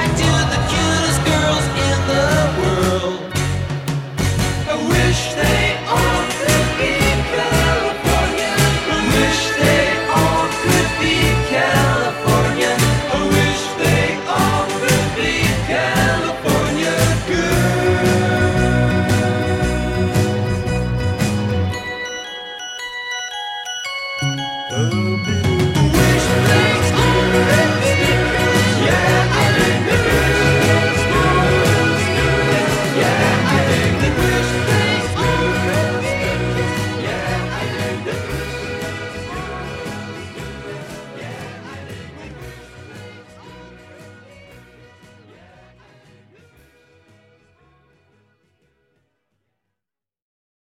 to the cutest girls in the world. I wish they all could be Californian. I wish they all could be Californian. I wish they all could be California girls.